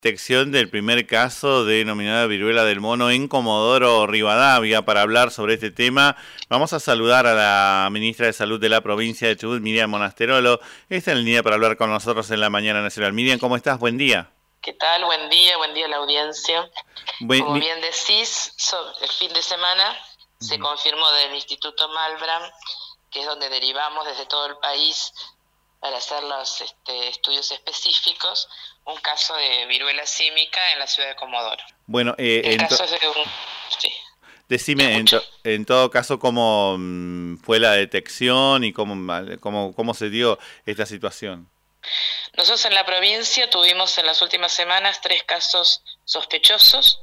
Detección del primer caso denominado viruela del mono en Comodoro Rivadavia. Para hablar sobre este tema, vamos a saludar a la ministra de Salud de la provincia de Chubut, Miriam Monasterolo. Está en línea para hablar con nosotros en la mañana nacional. Miriam, ¿cómo estás? Buen día. ¿Qué tal? Buen día a la audiencia. Como bien decís, el fin de semana se confirmó del Instituto Malbrán, que es donde derivamos desde todo el país para hacer los estudios específicos, un caso de viruela símica en la ciudad de Comodoro. Bueno, el caso es de un... Sí. Decime, en todo caso, cómo fue la detección y cómo se dio esta situación. Nosotros en la provincia tuvimos en las últimas semanas 3 casos sospechosos,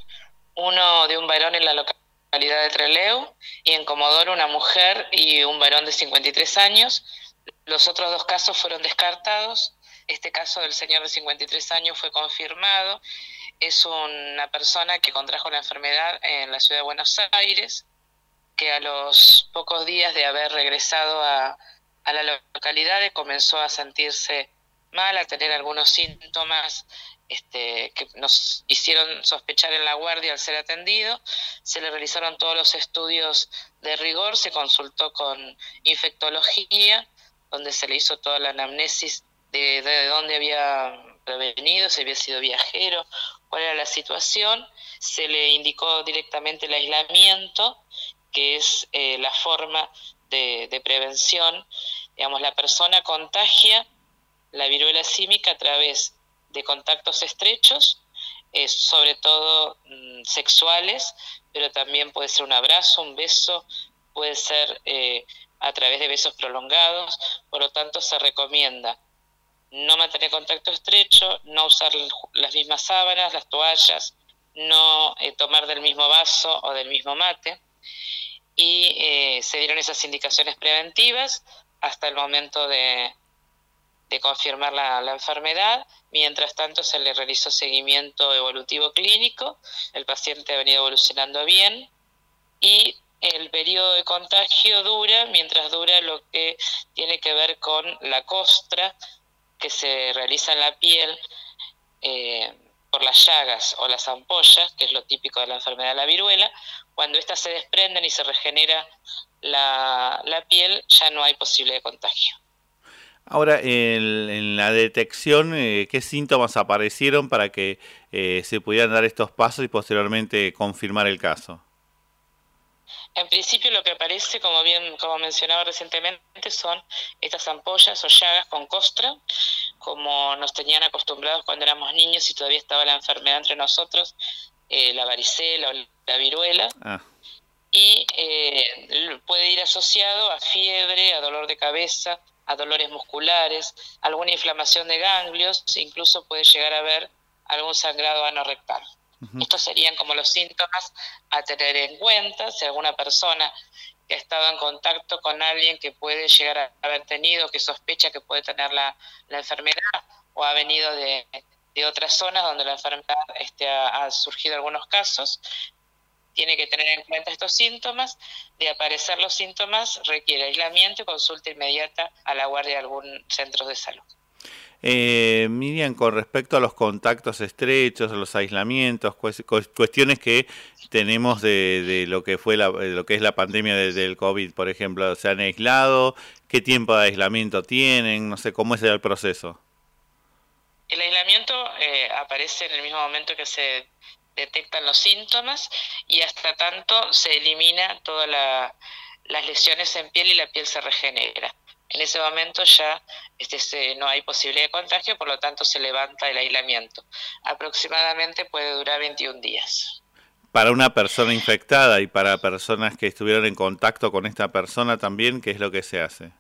uno de un varón en la localidad de Trelew y en Comodoro una mujer y un varón de 53 años. Los otros 2 casos fueron descartados. Este caso del señor de 53 años fue confirmado. Es una persona que contrajo la enfermedad en la ciudad de Buenos Aires, que a los pocos días de haber regresado a la localidad comenzó a sentirse mal, a tener algunos síntomas que nos hicieron sospechar en la guardia al ser atendido. Se le realizaron todos los estudios de rigor, se consultó con infectología, donde se le hizo toda la anamnesis de dónde había prevenido, si había sido viajero, cuál era la situación. Se le indicó directamente el aislamiento, que es la forma de prevención. Digamos, la persona contagia la viruela símica a través de contactos estrechos, sobre todo sexuales, pero también puede ser un abrazo, un beso, puede ser a través de besos prolongados. Por lo tanto, se recomienda no mantener contacto estrecho, no usar las mismas sábanas, las toallas, no tomar del mismo vaso o del mismo mate. Y se dieron esas indicaciones preventivas hasta el momento de confirmar la enfermedad. Mientras tanto, se le realizó seguimiento evolutivo clínico, el paciente ha venido evolucionando bien y el periodo de contagio dura mientras dura lo que tiene que ver con la costra que se realiza en la piel por las llagas o las ampollas, que es lo típico de la enfermedad de la viruela. Cuando éstas se desprenden y se regenera la piel, ya no hay posible contagio. Ahora, en la detección, ¿qué síntomas aparecieron para que se pudieran dar estos pasos y posteriormente confirmar el caso? En principio lo que aparece, como mencionaba recientemente, son estas ampollas o llagas con costra, como nos tenían acostumbrados cuando éramos niños y todavía estaba la enfermedad entre nosotros, la varicela o la viruela. Y puede ir asociado a fiebre, a dolor de cabeza, a dolores musculares, alguna inflamación de ganglios, incluso puede llegar a haber algún sangrado anorrectal. Estos serían como los síntomas a tener en cuenta. Si alguna persona que ha estado en contacto con alguien que puede llegar a haber tenido, que sospecha que puede tener la enfermedad, o ha venido de otras zonas donde la enfermedad ha surgido algunos casos, tiene que tener en cuenta estos síntomas. De aparecer los síntomas, requiere aislamiento y consulta inmediata a la guardia de algún centro de salud. Miriam, con respecto a los contactos estrechos, a los aislamientos, cuestiones que tenemos de lo que fue lo que es la pandemia del COVID, por ejemplo, ¿se han aislado? ¿Qué tiempo de aislamiento tienen? No sé, ¿cómo es el proceso? El aislamiento aparece en el mismo momento que se detectan los síntomas y hasta tanto se elimina todas las lesiones en piel y la piel se regenera. En ese momento ya no hay posibilidad de contagio, por lo tanto se levanta el aislamiento. Aproximadamente puede durar 21 días. Para una persona infectada y para personas que estuvieron en contacto con esta persona también, ¿qué es lo que se hace?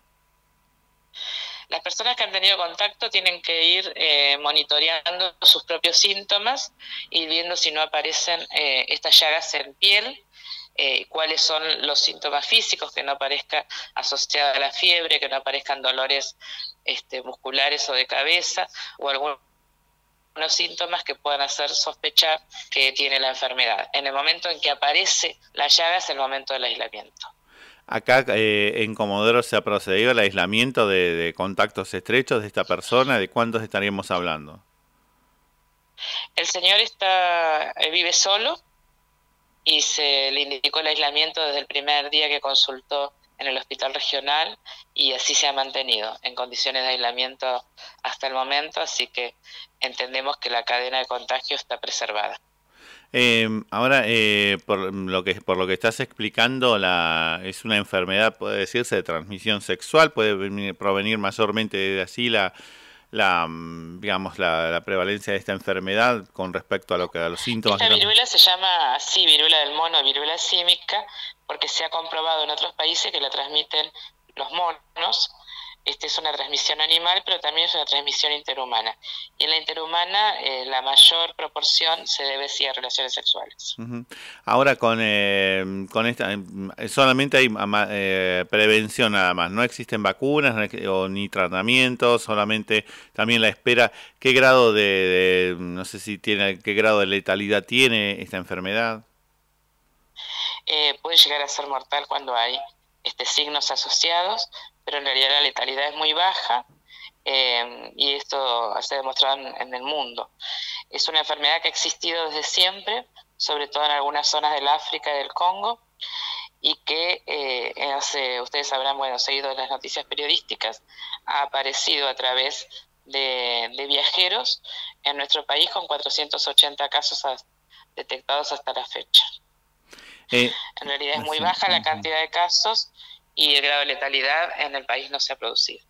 Las personas que han tenido contacto tienen que ir monitoreando sus propios síntomas y viendo si no aparecen estas llagas en piel, cuáles son los síntomas físicos, que no aparezca asociada a la fiebre, que no aparezcan dolores musculares o de cabeza, o algunos síntomas que puedan hacer sospechar que tiene la enfermedad. En el momento en que aparece la llaga es el momento del aislamiento. Acá en Comodoro se ha procedido al aislamiento de contactos estrechos de esta persona. ¿De cuántos estaríamos hablando? El señor vive solo y se le indicó el aislamiento desde el primer día que consultó en el hospital regional y así se ha mantenido en condiciones de aislamiento hasta el momento, así que entendemos que la cadena de contagio está preservada. Ahora, por lo que estás explicando, es una enfermedad, puede decirse, de transmisión sexual, puede provenir mayormente de así digamos, la prevalencia de esta enfermedad con respecto a a los síntomas. Esta viruela se llama así, viruela del mono, viruela símica, porque se ha comprobado en otros países que la transmiten los monos. Es una transmisión animal, pero también es una transmisión interhumana. Y en la interhumana la mayor proporción se debe sí a relaciones sexuales. Ahora con esta, solamente hay prevención nada más, no existen vacunas ni tratamientos, solamente también la espera. ¿Qué grado no sé si tiene, qué grado de letalidad tiene esta enfermedad? Puede llegar a ser mortal cuando hay signos asociados, pero en realidad la letalidad es muy baja y esto se ha demostrado en el mundo. Es una enfermedad que ha existido desde siempre, sobre todo en algunas zonas del África y del Congo, y que ustedes sabrán, bueno, seguido de las noticias periodísticas, ha aparecido a través de viajeros en nuestro país con 480 casos detectados hasta la fecha. En realidad es muy baja la cantidad de casos y el grado de letalidad en el país no se ha producido.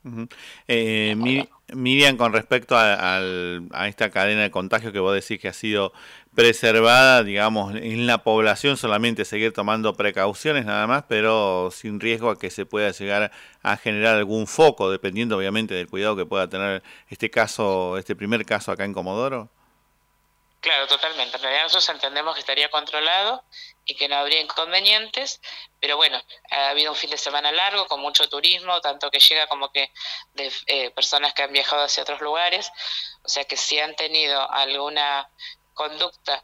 Miriam, con respecto a esta cadena de contagio que vos decís que ha sido preservada, digamos, en la población, solamente seguir tomando precauciones nada más, pero sin riesgo a que se pueda llegar a generar algún foco, dependiendo obviamente del cuidado que pueda tener este primer caso acá en Comodoro. Claro, totalmente. En realidad nosotros entendemos que estaría controlado y que no habría inconvenientes, pero bueno, ha habido un fin de semana largo con mucho turismo, tanto que llega como que de personas que han viajado hacia otros lugares, o sea que si han tenido alguna conducta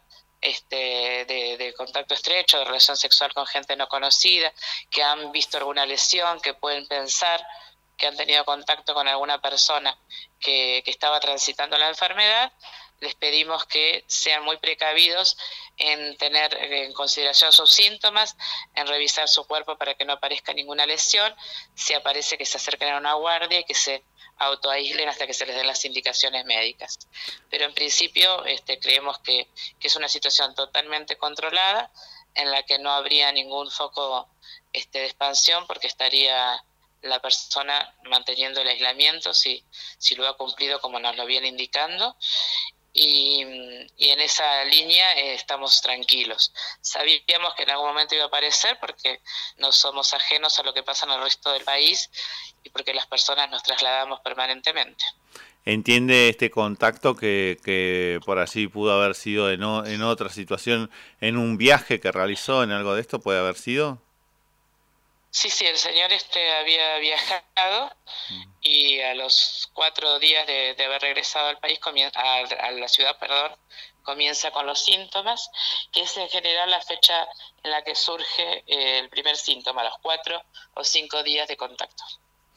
de contacto estrecho, de relación sexual con gente no conocida, que han visto alguna lesión, que pueden pensar que han tenido contacto con alguna persona que estaba transitando la enfermedad, les pedimos que sean muy precavidos en tener en consideración sus síntomas, en revisar su cuerpo para que no aparezca ninguna lesión, si aparece que se acerquen a una guardia y que se autoaíslen hasta que se les den las indicaciones médicas. Pero en principio creemos que es una situación totalmente controlada, en la que no habría ningún foco de expansión, porque estaría la persona manteniendo el aislamiento si lo ha cumplido como nos lo viene indicando. Y en esa línea estamos tranquilos. Sabíamos que en algún momento iba a aparecer porque no somos ajenos a lo que pasa en el resto del país y porque las personas nos trasladamos permanentemente. ¿Entiende este contacto que por así pudo haber sido en otra situación, en un viaje que realizó, en algo de esto puede haber sido? Sí, el señor había viajado y a los 4 días de haber regresado al país, a la ciudad, comienza con los síntomas, que es en general la fecha en la que surge el primer síntoma, a los 4 o 5 días de contacto.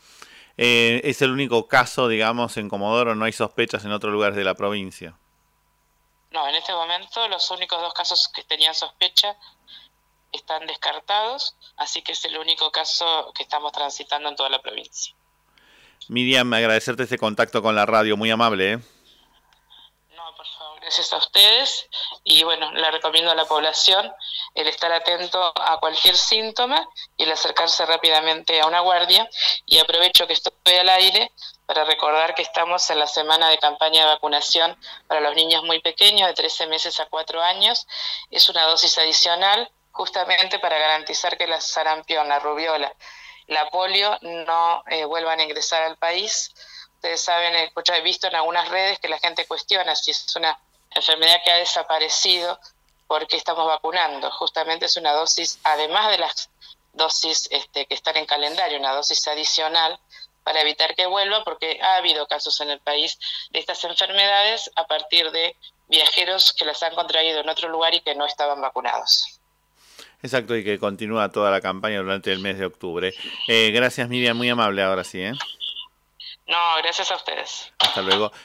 ¿Es el único caso, digamos, en Comodoro? ¿No hay sospechas en otros lugares de la provincia? No, en este momento los únicos 2 casos que tenían sospecha están descartados, así que es el único caso que estamos transitando en toda la provincia. Miriam, agradecerte este contacto con la radio, muy amable, ¿eh? No, por favor, gracias a ustedes. Y bueno, le recomiendo a la población el estar atento a cualquier síntoma y el acercarse rápidamente a una guardia. Y aprovecho que estoy al aire para recordar que estamos en la semana de campaña de vacunación para los niños muy pequeños, de 13 meses a 4 años. Es una dosis adicional justamente para garantizar que la sarampión, la rubiola, la polio no vuelvan a ingresar al país. Ustedes saben, he visto en algunas redes que la gente cuestiona si es una enfermedad que ha desaparecido porque estamos vacunando. Justamente es una dosis, además de las dosis que están en calendario, una dosis adicional para evitar que vuelva, porque ha habido casos en el país de estas enfermedades a partir de viajeros que las han contraído en otro lugar y que no estaban vacunados. Exacto, y que continúa toda la campaña durante el mes de octubre. Gracias, Miriam, muy amable ahora sí, ¿eh? No, gracias a ustedes. Hasta luego.